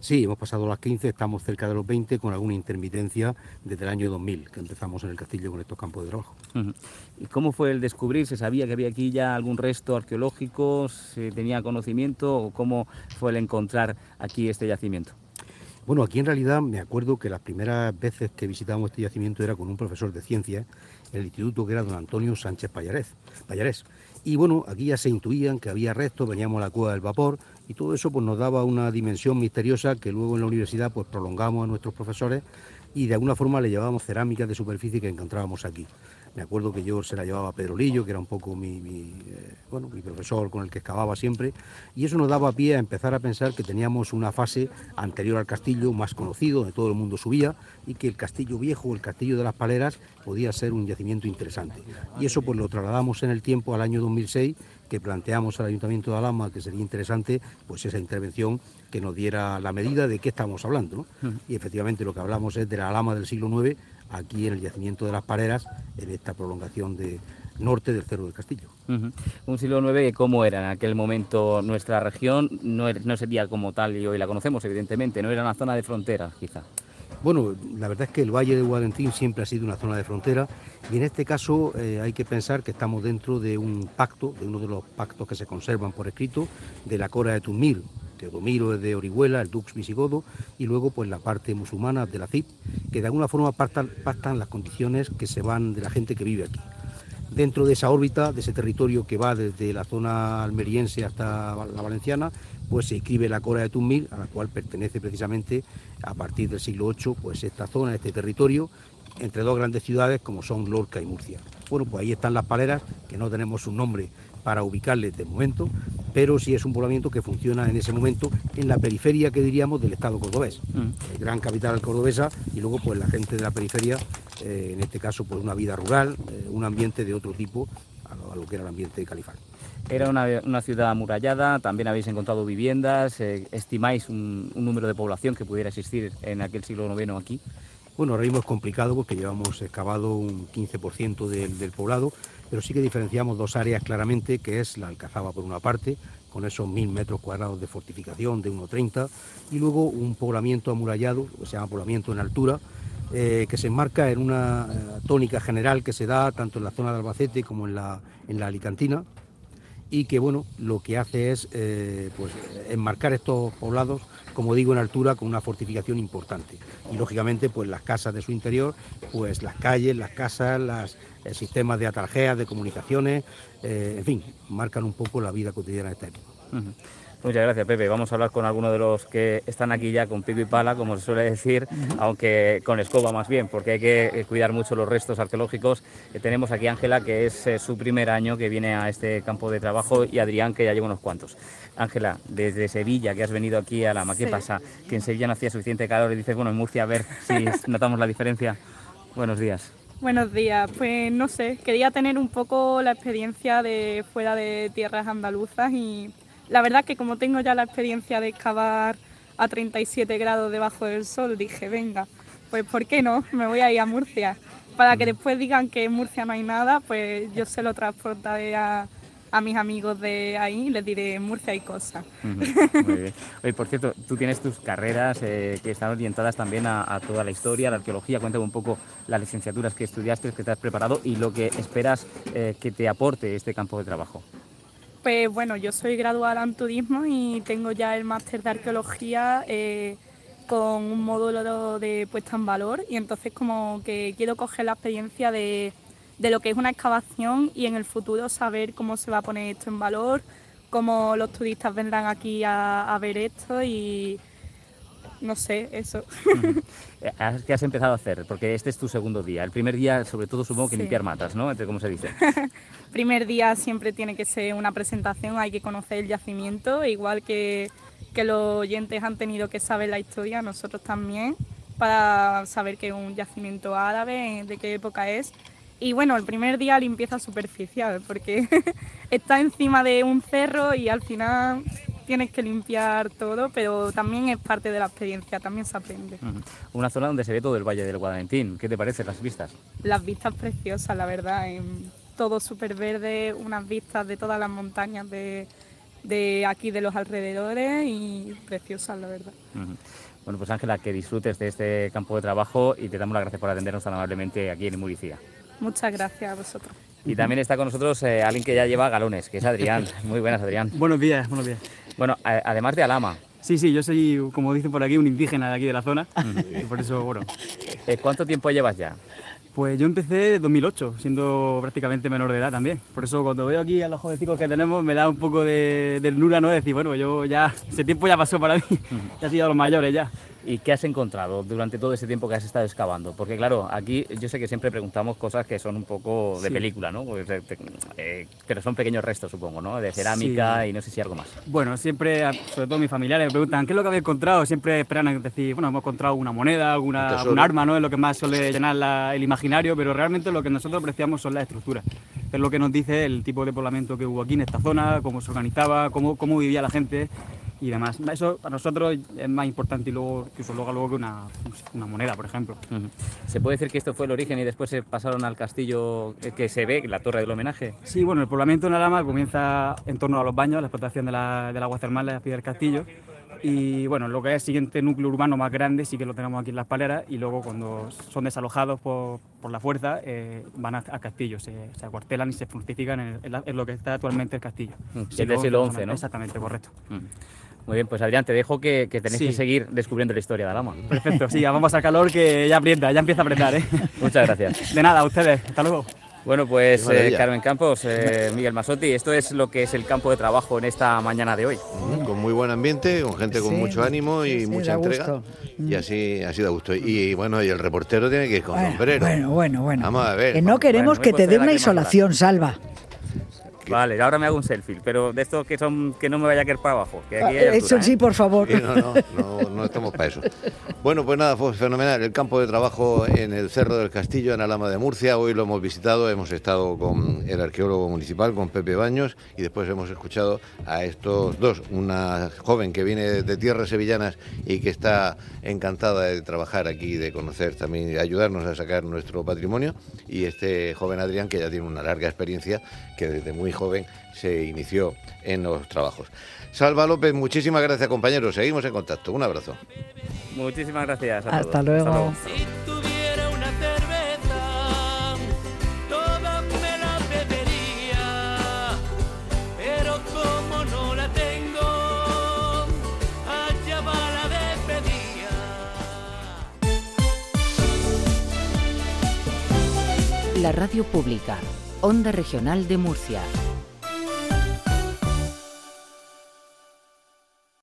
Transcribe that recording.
Sí, hemos pasado las 15, estamos cerca de los 20 con alguna intermitencia desde el año 2000, que empezamos en el castillo con estos campos de trabajo. ¿Y cómo fue el descubrir? ¿Se sabía que había aquí ya algún resto arqueológico? ¿Se tenía conocimiento? ¿O cómo fue el encontrar aquí este yacimiento? Bueno, aquí en realidad me acuerdo que las primeras veces que visitamos este yacimiento era con un profesor de ciencias en el instituto, que era don Antonio Sánchez Pallarés. Y bueno, aquí ya se intuían que había restos, veníamos a la cueva del vapor y todo eso pues nos daba una dimensión misteriosa que luego en la universidad pues prolongamos a nuestros profesores y de alguna forma le llevábamos cerámicas de superficie que encontrábamos aquí. Me acuerdo que yo se la llevaba a Pedro Lillo, que era un poco mi profesor con el que excavaba siempre, y eso nos daba pie a empezar a pensar que teníamos una fase anterior al castillo, más conocido, donde todo el mundo subía, y que el castillo viejo, el castillo de las Paleras, podía ser un yacimiento interesante. Y eso pues lo trasladamos en el tiempo al año 2006, que planteamos al Ayuntamiento de Alhama que sería interesante pues esa intervención que nos diera la medida de qué estamos hablando, ¿no? Y efectivamente lo que hablamos es de la Alhama del siglo IX, aquí en el yacimiento de las Paleras, en esta prolongación de norte del Cerro del Castillo. Un siglo IX, ¿cómo era en aquel momento nuestra región? No sería como tal y hoy la conocemos, evidentemente, no era una zona de frontera, quizá. Bueno, la verdad es que el Valle de Guadentín siempre ha sido una zona de frontera y en este caso hay que pensar que estamos dentro de un pacto, de uno de los pactos que se conservan por escrito, de la Cora de Tumir. Teodomiro es de Orihuela, el dux visigodo, y luego pues la parte musulmana de la Cid, que de alguna forma pactan las condiciones que se van de la gente que vive aquí. Dentro de esa órbita, de ese territorio que va desde la zona almeriense hasta la valenciana, pues se inscribe la Cora de Tumil, a la cual pertenece precisamente a partir del siglo VIII, pues esta zona, este territorio, entre dos grandes ciudades como son Lorca y Murcia. Bueno, pues ahí están las Paleras, que no tenemos un nombre para ubicarles de momento, pero sí es un poblamiento que funciona en ese momento en la periferia, que diríamos, del estado cordobés, gran capital cordobesa, y luego pues la gente de la periferia, en este caso pues una vida rural, un ambiente de otro tipo a lo que era el ambiente de Califán. Era una ciudad amurallada, también habéis encontrado viviendas, ¿estimáis un número de población que pudiera existir en aquel siglo IX aquí? Bueno, ahora mismo es complicado porque llevamos excavado un 15% del poblado, pero sí que diferenciamos dos áreas claramente, que es la Alcazaba por una parte, con esos 1000 metros cuadrados de fortificación de 1,30, y luego un poblamiento amurallado, que se llama poblamiento en altura, que se enmarca en una tónica general que se da tanto en la zona de Albacete como en la alicantina, y que bueno, lo que hace es pues enmarcar estos poblados, como digo, en altura, con una fortificación importante. Y lógicamente pues las casas de su interior, pues las calles, las casas, el sistema de atarjeas, de comunicaciones, en fin, marcan un poco la vida cotidiana de esta época. Muchas gracias, Pepe. Vamos a hablar con algunos de los que están aquí ya con pico y pala, como se suele decir, aunque con escoba más bien, porque hay que cuidar mucho los restos arqueológicos. Tenemos aquí a Ángela, que es su primer año que viene a este campo de trabajo, y Adrián, que ya lleva unos cuantos. Ángela, desde Sevilla, que has venido aquí a Alhama, ¿qué pasa? Que en Sevilla no hacía suficiente calor y dices, bueno, en Murcia a ver si notamos la diferencia. Buenos días. Buenos días, pues no sé, quería tener un poco la experiencia de fuera de tierras andaluzas y la verdad que como tengo ya la experiencia de excavar a 37 grados debajo del sol, dije, venga, pues ¿por qué no? Me voy a ir a Murcia. Para que después digan que en Murcia no hay nada, pues yo se lo transportaré a mis amigos de ahí y les diré, en Murcia hay cosas. Muy bien. Oye, por cierto, tú tienes tus carreras que están orientadas también a toda la historia, a la arqueología. Cuéntame un poco las licenciaturas que estudiaste, que te has preparado y lo que esperas que te aporte este campo de trabajo. Pues bueno, yo soy graduada en turismo y tengo ya el máster de arqueología con un módulo de puesta en valor, y entonces como que quiero coger la experiencia de lo que es una excavación y en el futuro saber cómo se va a poner esto en valor, cómo los turistas vendrán aquí a ver esto y no sé, eso. ¿Qué has empezado a hacer? Porque este es tu segundo día. El primer día, sobre todo, supongo que limpiar matas, ¿no? Entre cómo se dice. Primer día siempre tiene que ser una presentación, hay que conocer el yacimiento, igual que los oyentes han tenido que saber la historia, nosotros también, para saber que es un yacimiento árabe, de qué época es. Y bueno, el primer día limpieza superficial, porque está encima de un cerro y al final tienes que limpiar todo, pero también es parte de la experiencia, también se aprende. Una zona donde se ve todo el Valle del Guadalentín. ¿Qué te parecen las vistas? Las vistas preciosas, la verdad, todo súper verde, unas vistas de todas las montañas de de aquí, de los alrededores, y preciosas, la verdad. Bueno, pues Ángela, que disfrutes de este campo de trabajo y te damos las gracias por atendernos tan amablemente aquí en Murcia. Muchas gracias a vosotros. Y también está con nosotros alguien que ya lleva galones, que es Adrián. Muy buenas, Adrián. Buenos días, buenos días. Bueno, además de Alhama. Sí, yo soy, como dicen por aquí, un indígena de aquí de la zona. Y por eso, bueno. ¿Cuánto tiempo llevas ya? Pues yo empecé en 2008, siendo prácticamente menor de edad también. Por eso cuando veo aquí a los jovencicos que tenemos me da un poco de ternura, ¿no? De decir, bueno, yo ya, ese tiempo ya pasó para mí, ya he sido a los mayores ya. ¿Y qué has encontrado durante todo ese tiempo que has estado excavando? Porque claro, aquí yo sé que siempre preguntamos cosas que son un poco de película, ¿no? Pues, pero son pequeños restos, supongo, ¿no? De cerámica y no sé si algo más. Bueno, siempre, sobre todo mis familiares me preguntan, ¿qué es lo que habéis encontrado? Siempre esperan a decir, bueno, hemos encontrado una moneda, algún arma, ¿no? Es lo que más suele llenar el imaginario, pero realmente lo que nosotros apreciamos son las estructuras. Es lo que nos dice el tipo de poblamiento que hubo aquí en esta zona, cómo se organizaba, cómo vivía la gente y demás. Eso para nosotros es más importante y luego que una moneda, por ejemplo. ¿Se puede decir que esto fue el origen y después se pasaron al castillo que se ve, la torre del homenaje? Sí, bueno, el poblamiento en Alhama comienza en torno a los baños, la explotación del agua termal a pie del castillo. Y bueno, lo que es el siguiente núcleo urbano más grande sí que lo tenemos aquí en Las Paleras, y luego cuando son desalojados por la fuerza van al castillo, se acuartelan y se fortifican en lo que está actualmente el castillo. Es del siglo XI, ¿no? Exactamente, correcto. Muy bien, pues Adrián, te dejo que tenéis que seguir descubriendo la historia de Alhama. Perfecto, sí, vamos al calor que ya empieza a apretar, ¿eh? Muchas gracias. De nada, a ustedes, hasta luego. Bueno, pues Carmen Campos, Miguel Masotti, esto es lo que es el campo de trabajo en esta mañana de hoy. Con muy buen ambiente, con gente con mucho ánimo y mucha entrega. Y así da gusto. Y bueno, y el reportero tiene que ir con sombrero. Bueno. Vamos a ver. Que no queremos que te dé una isolación, Salva. Vale, ahora me hago un selfie, pero de estos que no me vaya a caer para abajo. Que aquí hay altura, eso sí, por favor. No estamos para eso. Bueno, pues nada, fue fenomenal. El campo de trabajo en el Cerro del Castillo, en Alhama de Murcia. Hoy lo hemos visitado, hemos estado con el arqueólogo municipal, con Pepe Baños, y después hemos escuchado a estos dos. Una joven que viene de tierras sevillanas y que está encantada de trabajar aquí, de conocer también y de ayudarnos a sacar nuestro patrimonio. Y este joven Adrián, que ya tiene una larga experiencia, que desde muy joven se inició en los trabajos. Salva López, muchísimas gracias, compañeros. Seguimos en contacto. Un abrazo. Muchísimas gracias a todos. Hasta luego. Si tuviera una cerveza, toda me la bebería, pero como no la tengo, allá va la despedida. La radio pública, Onda Regional de Murcia.